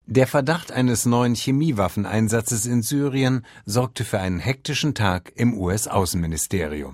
Der Verdacht eines neuen Chemiewaffeneinsatzes in Syrien sorgte für einen hektischen Tag im US-Außenministerium.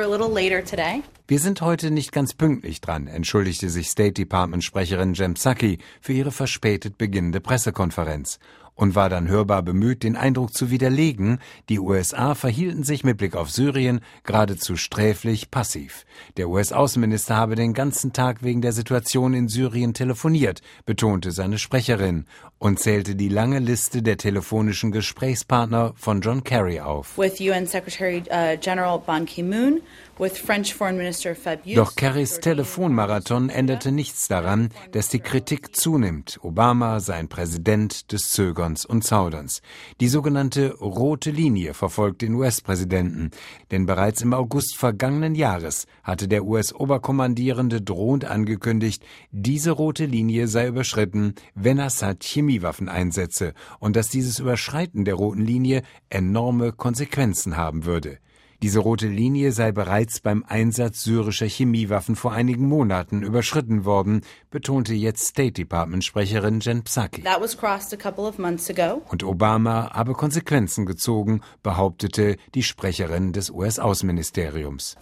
Wir sind heute nicht ganz pünktlich dran, entschuldigte sich State Department-Sprecherin Jen Psaki für ihre verspätet beginnende Pressekonferenz und war dann hörbar bemüht, den Eindruck zu widerlegen, die USA verhielten sich mit Blick auf Syrien geradezu sträflich passiv. Der US-Außenminister habe den ganzen Tag wegen der Situation in Syrien telefoniert, betonte seine Sprecherin und zählte die lange Liste der telefonischen Gesprächspartner von John Kerry auf. With UN Secretary General Ban Ki-moon, with French Foreign Minister Fabius. Doch Kerrys Telefonmarathon änderte nichts daran, dass die Kritik zunimmt. Obama sei ein Präsident des Zögerns und Zauderns. Die sogenannte rote Linie verfolgt den US-Präsidenten. Denn bereits im August vergangenen Jahres hatte der US-Oberkommandierende drohend angekündigt, diese rote Linie sei überschritten, wenn Assad Chemiewaffen einsetze und dass dieses Überschreiten der roten Linie enorme Konsequenzen haben würde. Diese rote Linie sei bereits beim Einsatz syrischer Chemiewaffen vor einigen Monaten überschritten worden, betonte jetzt State Department-Sprecherin Jen Psaki. Und Obama habe Konsequenzen gezogen, behauptete die Sprecherin des US-Außenministeriums.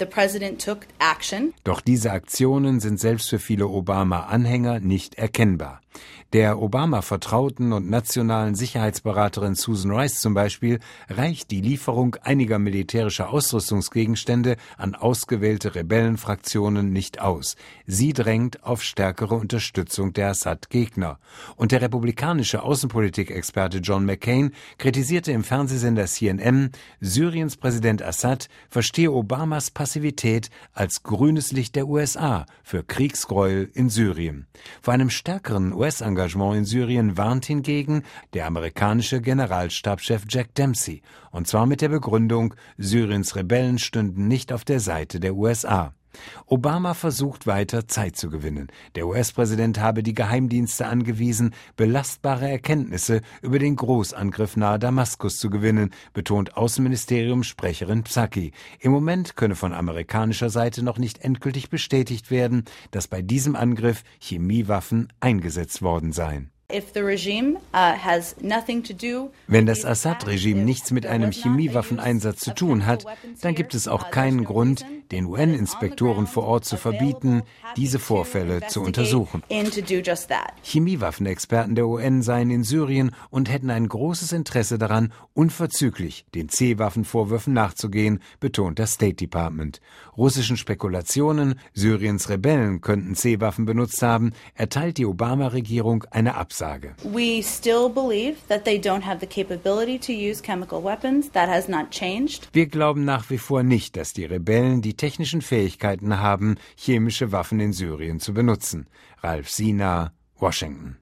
Doch diese Aktionen sind selbst für viele Obama-Anhänger nicht erkennbar. Der Obama-Vertrauten und nationalen Sicherheitsberaterin Susan Rice zum Beispiel reicht die Lieferung einiger militärischer Ausrüstungsgegenstände an ausgewählte Rebellenfraktionen nicht aus. Sie drängt auf stärkere Unterstützung der Assad-Gegner. Und der republikanische Außenpolitikexperte John McCain kritisierte im Fernsehsender CNN, Syriens Präsident Assad verstehe Obamas Passivität als grünes Licht der USA für Kriegsgräuel in Syrien. Vor einem stärkeren US-Engagement in Syrien warnt hingegen der amerikanische Generalstabschef Jack Dempsey, und zwar mit der Begründung, Syriens Rebellen stünden nicht auf der Seite der USA. Obama versucht weiter Zeit zu gewinnen. Der US-Präsident habe die Geheimdienste angewiesen, belastbare Erkenntnisse über den Großangriff nahe Damaskus zu gewinnen, betont Außenministeriumssprecherin Psaki. Im Moment könne von amerikanischer Seite noch nicht endgültig bestätigt werden, dass bei diesem Angriff Chemiewaffen eingesetzt worden seien. Wenn das Assad-Regime nichts mit einem Chemiewaffeneinsatz zu tun hat, dann gibt es auch keinen Grund, den UN-Inspektoren vor Ort zu verbieten, diese Vorfälle zu untersuchen. Chemiewaffenexperten der UN seien in Syrien und hätten ein großes Interesse daran, unverzüglich den C-Waffenvorwürfen nachzugehen, betont das State Department. Russischen Spekulationen, Syriens Rebellen könnten C-Waffen benutzt haben, erteilt die Obama-Regierung eine Absage. We still believe that they don't have the capability to use chemical weapons. That has not changed. Wir glauben nach wie vor nicht, dass die Rebellen die technischen Fähigkeiten haben, chemische Waffen in Syrien zu benutzen. Ralf Sina, Washington.